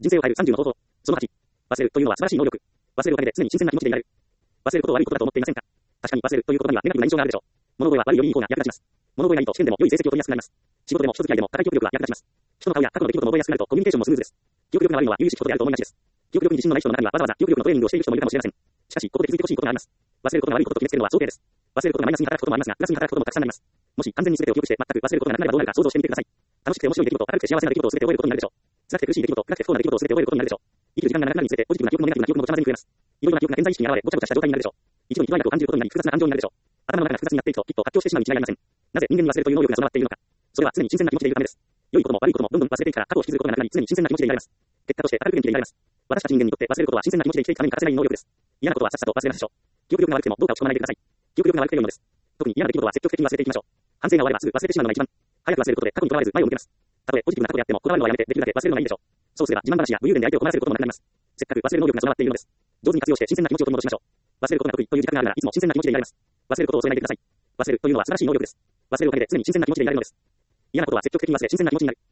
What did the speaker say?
人生を変える30の方法。その8。忘れるというのは素晴らしい能力。忘れるおかげで常に新鮮な気持ちでいられる。忘れることは悪いことだと思っていませんか？確かに忘れるという言葉にはネガティブな印象があるでしょう。物覚えは悪いよりいい方が役立ちます。物覚えがいいと試験でも良い成績を取りやすくなります。仕事でも人付き合いでも高い記憶力が役立ちます。人の顔や過去の出来事も覚えやすくなるとコミュニケーションもスムーズです。記憶力が悪いのは優位しいことであると思いがちです。記憶力に自信のない人の中にはわざわざ記憶力のトレーニングをしている人もいるかもしれません。しかし、ここで気づいてほしいことがあります。忘れることが悪いことと決めつけるのは想定です。忘れることがマイナスに働くこともありますが、プラスに働くこともたくさんあります。もし完全に全てを記憶して全く忘れることがなくなればどうなるか想像してみてください。楽しくて面白い出来事、明るくて幸せな出来事を全て終えることになるでしょう。辛くて苦しい出来事、暗くて不幸な出来事を全て終えることになるでしょう。生きる時間が長くなるにつれてポジティブな記憶もネガティブな記憶もごちゃ混ぜに増えます。いろいろな記憶が潜在意識に現れ、ごちゃごちゃした状態になるでしょう。一度にひどいなと感じることになり複雑な感情になるでしょう。頭の中が複雑になっていくと、きっと発狂してしまうに違いありません。なぜ人間に忘れるという能力が備わっているのか。それは常に新鮮な気持ちでいるためです。良いことも悪いこともどんどん忘れていくから過去を引きずることがなくなり、常に新鮮な気持ちでいられます。結果として明るく元気でいられます。私たち人間にとって忘れることは新鮮な気持ちで生きていくために欠かせない能力です。嫌なことはさっさと忘れますでしょう。記憶力が悪くてもどうか落ち込まないでください。記憶力が悪くて良いのです。特に嫌な出来事は積極的に忘れていきましょう。反省が終わればすぐ忘れてしまうのが一番。早く忘れることで過去にとらわれず前を向けます。たとえポジティブなことであってもこだわるのはやめてできるだけ忘れるのがいいでしょう。そうすれば自慢話や武勇伝で相手を困らせることもなくなります。せっかく忘れる能力が備わっているのです。上手に活用して新鮮な気持ちを取り戻しましょう。忘れることが得意という自覚があるならいつも新鮮な気持ちでいられます。忘れることを恐れないでください。忘れるというのは素晴らしい能力です。忘れるおかげで常に新鮮な気持ちでいられるのです。嫌なことは積極的に忘れ新鮮な気持ちになる。